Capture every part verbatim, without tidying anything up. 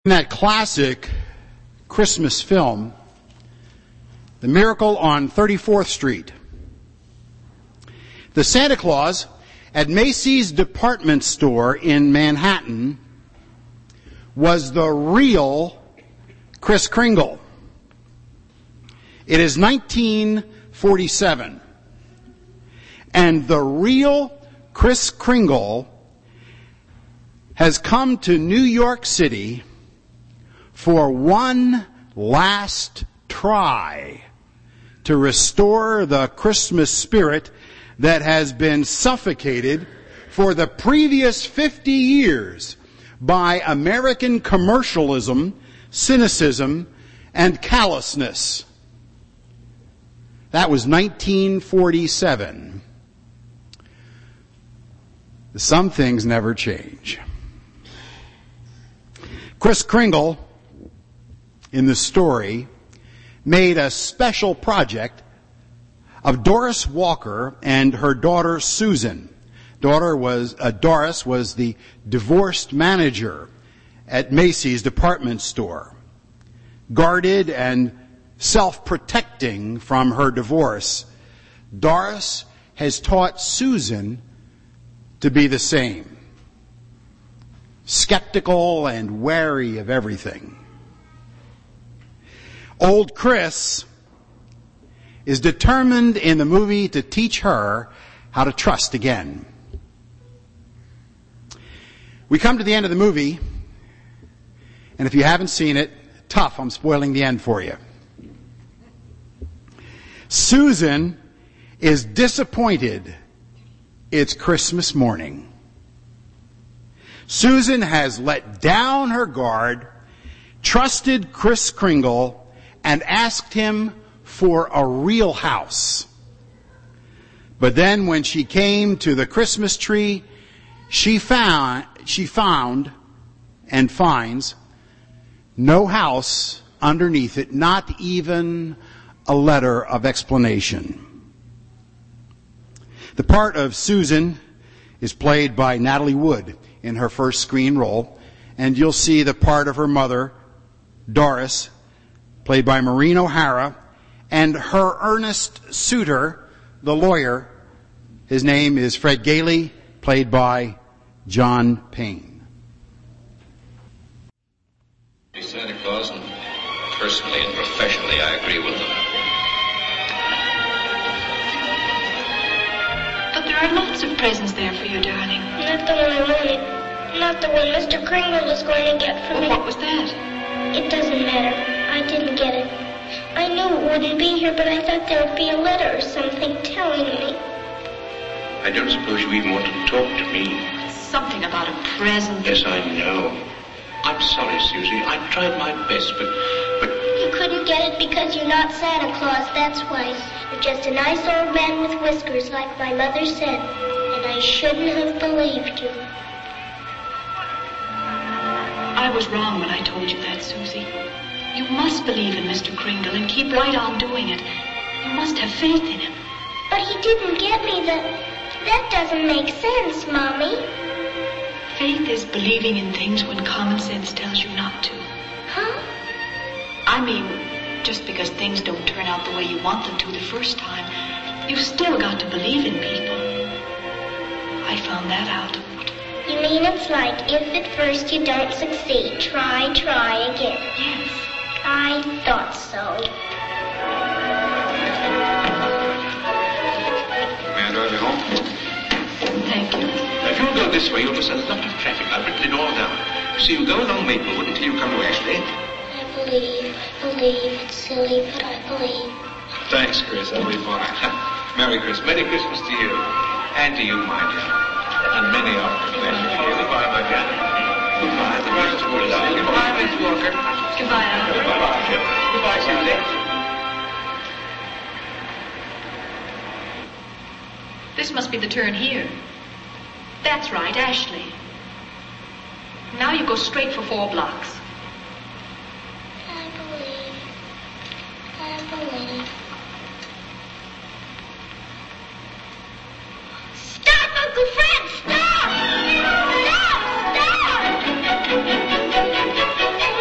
In that classic Christmas film, The Miracle on thirty-fourth Street, the Santa Claus at Macy's department store in Manhattan was the real Kris Kringle. It is nineteen forty-seven, and the real Kris Kringle has come to New York City for one last try to restore the Christmas spirit that has been suffocated for the previous fifty years by American commercialism, cynicism, and callousness. That was nineteen forty-seven. Some things never change. Kris Kringle, in the story, made a special project of Doris Walker and her daughter Susan. Daughter was uh, Doris was the divorced manager at Macy's department store, guarded and self-protecting from her divorce. Doris has taught Susan to be the same, skeptical and wary of everything. Old Kris is determined in the movie to teach her how to trust again. We come to the end of the movie, and if you haven't seen it, tough, I'm spoiling the end for you. Susan is disappointed it's Christmas morning. Susan has let down her guard, trusted Kris Kringle, and asked him for a real house. But then when she came to the Christmas tree, she found, she found and finds no house underneath it, not even a letter of explanation. The part of Susan is played by Natalie Wood in her first screen role, and you'll see the part of her mother, Doris, played by Maureen O'Hara, and her earnest suitor, the lawyer, his name is Fred Gailey, played by John Payne. Santa Claus, and personally and professionally I agree with them. But there are lots of presents there for you, darling. Not the one I wanted. Not the one Mister Kringle was going to get for Well, me. what was that? It doesn't matter. I didn't get it. I knew it wouldn't be here, but I thought there would be a letter or something telling me. I don't suppose you even want to talk to me. Something about a present. Yes, I know. I'm sorry, Susie. I tried my best, but... but... You couldn't get it because you're not Santa Claus, that's why. You're just a nice old man with whiskers, like my mother said. And I shouldn't have believed you. I was wrong when I told you that, Susie. You must believe in Mister Kringle and keep right on doing it. You must have faith in him. But he didn't get me the... That doesn't make sense, Mommy. Faith is believing in things when common sense tells you not to. Huh? I mean, just because things don't turn out the way you want them to the first time, you've still got to believe in people. I found that out. You mean it's like if at first you don't succeed, try, try again. Yes. I thought so. May I drive you home? Thank you. If you'll go this way, you'll miss a lot of traffic. I've written it all down. So you go along Maplewood until you come to Ashley. I believe, believe. It's silly, but I believe. Thanks, Chris. I'll be fine. Merry Christmas. Merry Christmas to you. And to you, my dear. And many others. Goodbye, my dear. Goodbye. The rest of you, darling. Goodbye, Miss Walker. Goodbye, Al. Goodbye. Goodbye, Susie. This must be the turn here. That's right, Ashley. Now you go straight for four blocks. I believe. I believe. Stop, Uncle Fred! Stop! Stop! Stop!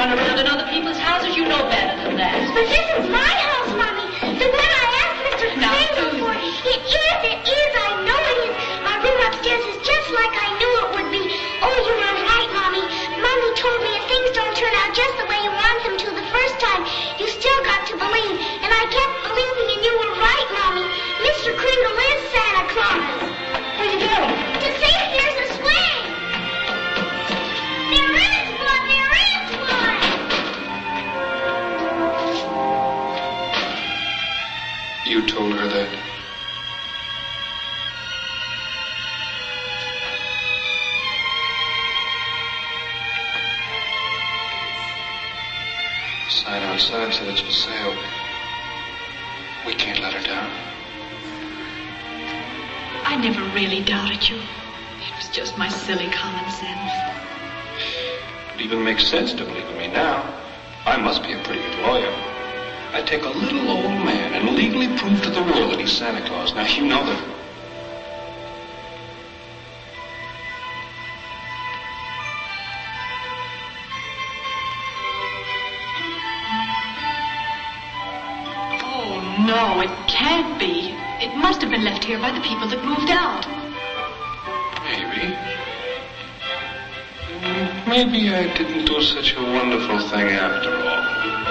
run around in other people's houses. You know better than that. But this is my house, Mommy. The one I asked Mister Now, Crane for. It is, it is. I know it is. My room upstairs is just like I knew it would be. Oh, you are right, Mommy. Mommy told me if things don't turn out just the way you want them to the first time, you still got to believe. And I kept believing, and you were right, Mommy. Mister Kringle is Santa Claus. Where you go? To see if there's a swing. There is one. There is one. You told her that? The sign outside said it's for sale. We can't let her down. I never really doubted you. It was just my silly common sense. It even makes sense to believe in me now. I must be a pretty good lawyer. I take a little old man and legally prove to the world that he's Santa Claus. Now, you know that. Oh, no, it can't be. It must have been left here by the people that moved out. Maybe. Mm, Maybe I didn't do such a wonderful thing after all.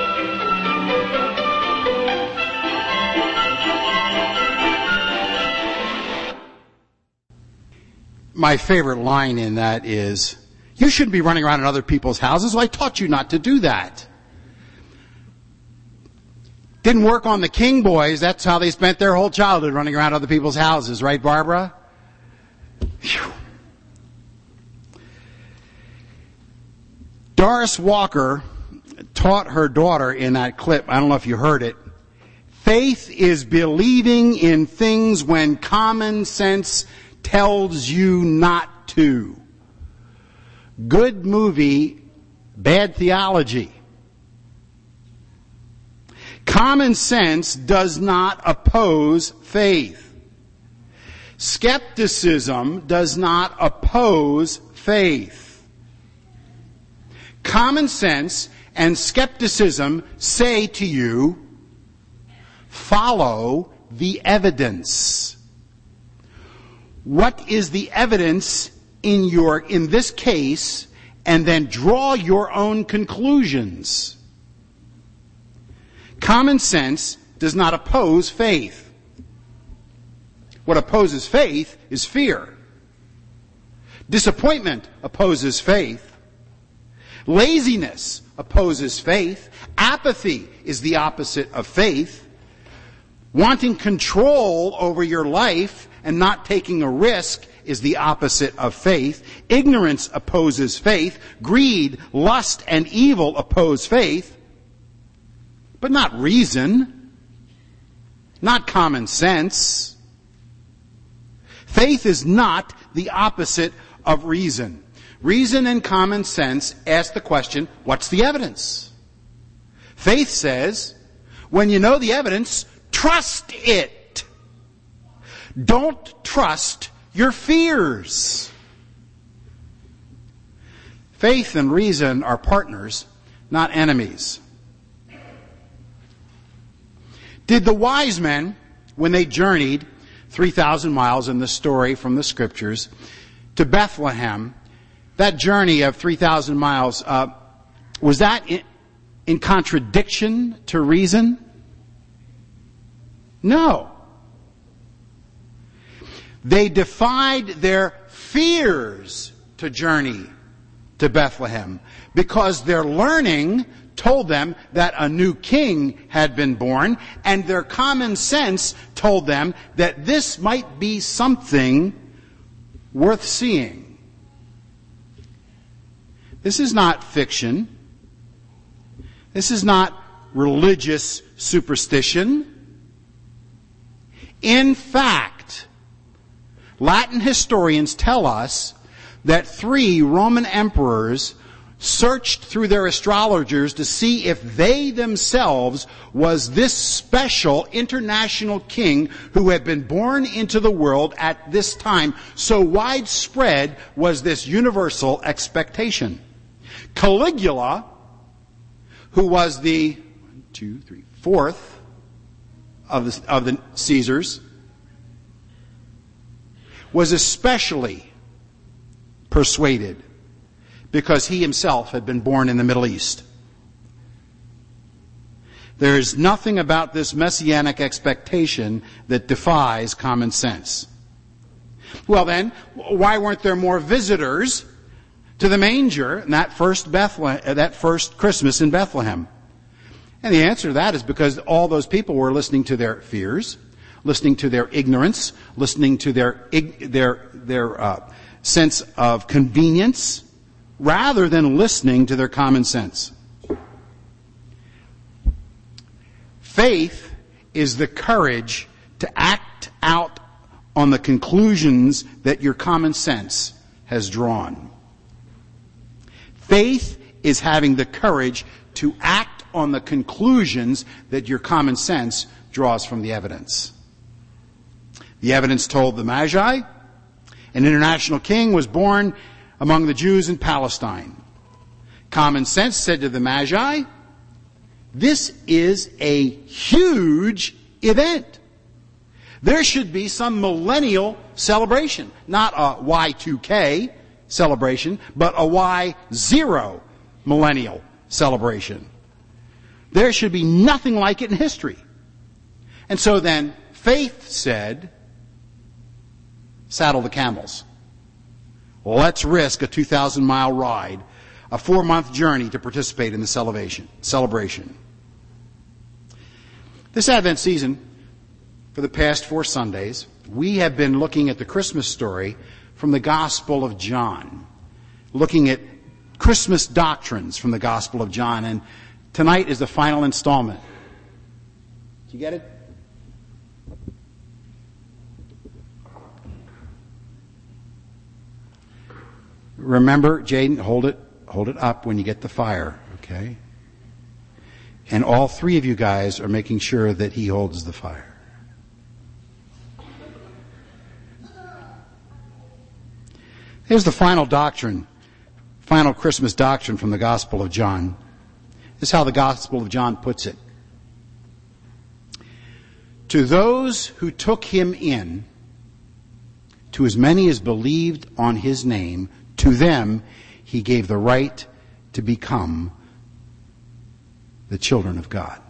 My favorite line in that is, you shouldn't be running around in other people's houses. Well, I taught you not to do that. Didn't work on the King boys. That's how they spent their whole childhood, running around other people's houses. Right, Barbara? Whew. Doris Walker taught her daughter in that clip, I don't know if you heard it, faith is believing in things when common sense tells you not to. Good movie, bad theology. Common sense does not oppose faith. Skepticism does not oppose faith. Common sense and skepticism say to you, follow the evidence. What is the evidence in your, in this case, and then draw your own conclusions. Common sense does not oppose faith. What opposes faith is fear. Disappointment opposes faith. Laziness opposes faith. Apathy is the opposite of faith. Wanting control over your life and not taking a risk is the opposite of faith. Ignorance opposes faith. Greed, lust, and evil oppose faith. But not reason. Not common sense. Faith is not the opposite of reason. Reason and common sense ask the question, what's the evidence? Faith says, when you know the evidence, trust it. Don't trust your fears. Faith and reason are partners, not enemies. Did the wise men, when they journeyed three thousand miles in the story from the scriptures to Bethlehem, that journey of three thousand miles, uh, was that in, in contradiction to reason? No. They defied their fears to journey to Bethlehem because their learning told them that a new king had been born, and their common sense told them that this might be something worth seeing. This is not fiction. This is not religious superstition. In fact, Latin historians tell us that three Roman emperors searched through their astrologers to see if they themselves was this special international king who had been born into the world at this time. So widespread was this universal expectation. Caligula who was the one, two, three, fourth of the, of the Caesars, was especially persuaded because he himself had been born in the Middle East. There is nothing about this messianic expectation that defies common sense. Well then, why weren't there more visitors to the manger in that first Bethlehem, that first Christmas in Bethlehem? And the answer to that is because all those people were listening to their fears, listening to their ignorance, listening to their their their uh, sense of convenience, rather than listening to their common sense. Faith is the courage to act out on the conclusions that your common sense has drawn. Faith is having the courage to act on the conclusions that your common sense draws from the evidence. The evidence told the Magi an international king was born among the Jews in Palestine. Common sense said to the Magi, this is a huge event. There should be some millennial celebration, not a Y two K celebration, but a Y zero millennial celebration. There should be nothing like it in history. And so then faith said, saddle the camels. Let's risk a two thousand mile ride, a four month journey to participate in the celebration. celebration. This Advent season, for the past four Sundays, we have been looking at the Christmas story from the Gospel of John, looking at Christmas doctrines from the Gospel of John, and tonight is the final installment. Did you get it? Remember, Jaden, hold it, hold it up when you get the fire, okay? And all three of you guys are making sure that he holds the fire. Here's the final doctrine, final Christmas doctrine from the Gospel of John. This is how the Gospel of John puts it. To those who took him in, to as many as believed on his name, to them he gave the right to become the children of God.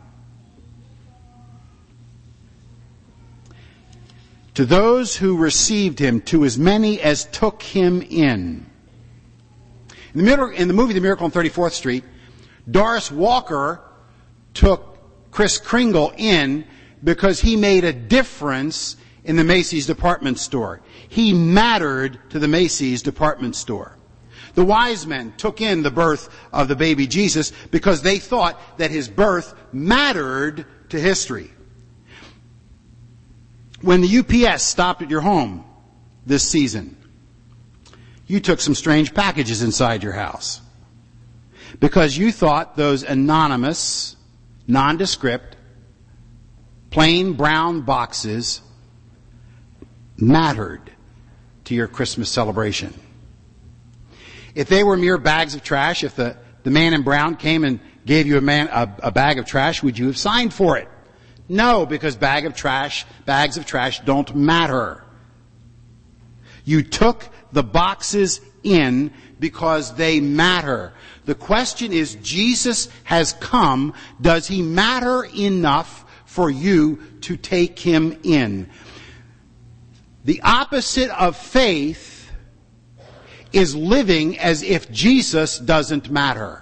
To those who received him, to as many as took him in. In the, middle, in the movie The Miracle on thirty-fourth Street, Doris Walker took Kris Kringle in because he made a difference in the Macy's department store. He mattered to the Macy's department store. The wise men took in the birth of the baby Jesus because they thought that his birth mattered to history. When the U P S stopped at your home this season, you took some strange packages inside your house because you thought those anonymous, nondescript, plain brown boxes mattered to your Christmas celebration. If they were mere bags of trash, if the, the man in brown came and gave you a, man, a, a bag of trash, would you have signed for it? No, because bag of trash, bags of trash don't matter. You took the boxes in because they matter. The question is, Jesus has come. Does he matter enough for you to take him in? The opposite of faith is living as if Jesus doesn't matter.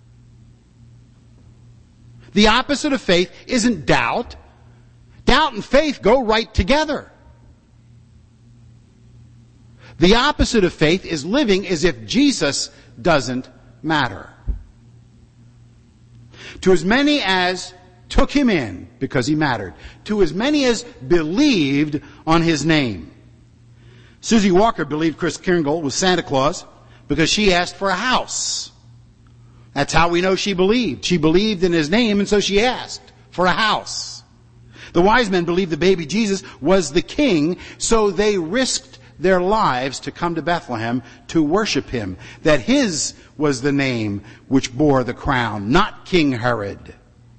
The opposite of faith isn't doubt. Doubt and faith go right together. The opposite of faith is living as if Jesus doesn't matter. To as many as took him in because he mattered, to as many as believed on his name. Susie Walker believed Kris Kringle was Santa Claus because she asked for a house. That's how we know she believed. She believed in his name, and so she asked for a house. The wise men believed the baby Jesus was the king, so they risked their lives to come to Bethlehem to worship him, that his was the name which bore the crown, not King Herod.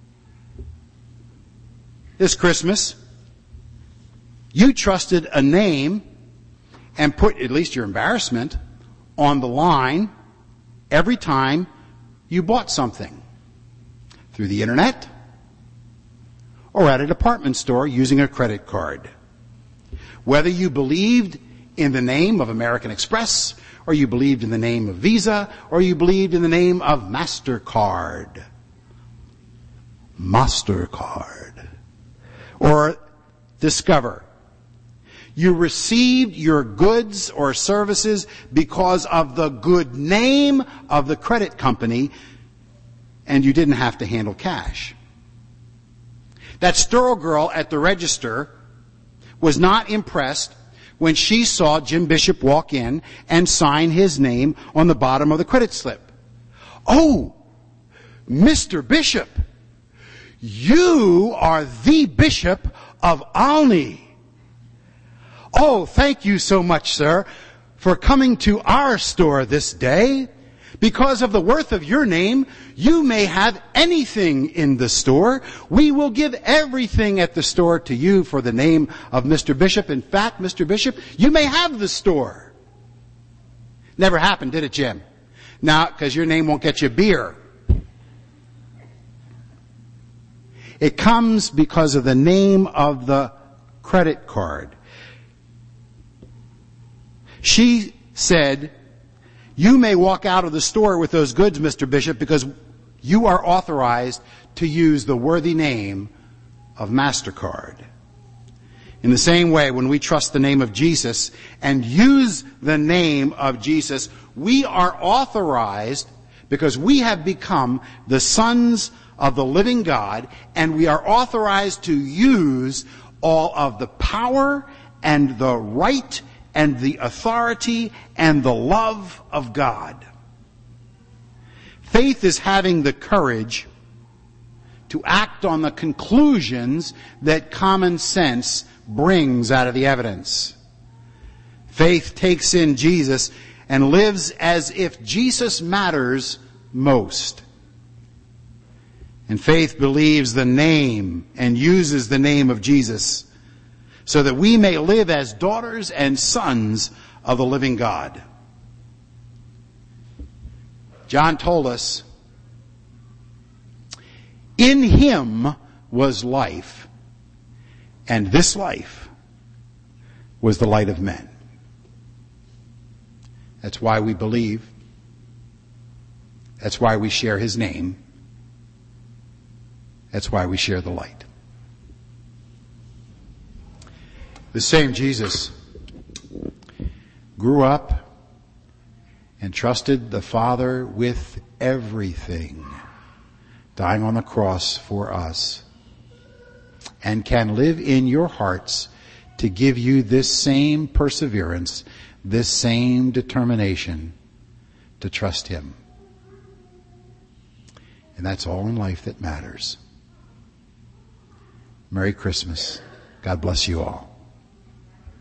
This Christmas, you trusted a name and put, at least your embarrassment, on the line every time you bought something. Through the internet or at a department store using a credit card. Whether you believed in the name of American Express, or you believed in the name of Visa, or you believed in the name of MasterCard. MasterCard. Or Discover. You received your goods or services because of the good name of the credit company, and you didn't have to handle cash. That store girl at the register was not impressed when she saw Jim Bishop walk in and sign his name on the bottom of the credit slip. Oh, Mister Bishop, you are the Bishop of Olney. Oh, thank you so much, sir, for coming to our store this day. Because of the worth of your name, you may have anything in the store. We will give everything at the store to you for the name of Mister Bishop. In fact, Mister Bishop, you may have the store. Never happened, did it, Jim? No, because your name won't get you beer. It comes because of the name of the credit card. She said, you may walk out of the store with those goods, Mister Bishop, because you are authorized to use the worthy name of MasterCard. In the same way, when we trust the name of Jesus and use the name of Jesus, we are authorized because we have become the sons of the living God, and we are authorized to use all of the power and the right and the authority and the love of God. Faith is having the courage to act on the conclusions that common sense brings out of the evidence. Faith takes in Jesus and lives as if Jesus matters most. And faith believes the name and uses the name of Jesus so that we may live as daughters and sons of the living God. John told us, in him was life, and this life was the light of men. That's why we believe. That's why we share his name. That's why we share the light. The same Jesus grew up and trusted the Father with everything, dying on the cross for us, and can live in your hearts to give you this same perseverance, this same determination to trust him. And that's all in life that matters. Merry Christmas. God bless you all.